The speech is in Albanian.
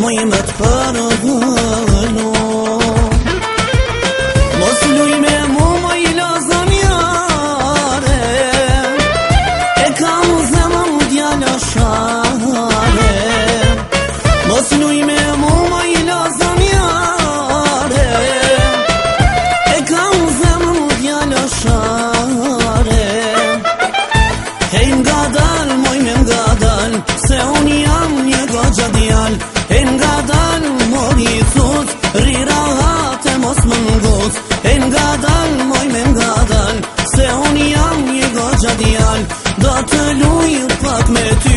mojmet përvënu. Mos luj me mu moj lazanjare, e kam zemën djallë share. Mos luj me mu moj lazanjare, e kam zemën djallë share. Hej nga dal, moj me nga dal, se unë jam një goxha djal. Hej nga dal, moj i thut, rira hate mos më ngut. Hej nga dal, moj me nga dal, se unë jam një goxha djal. Do të luj pak me ty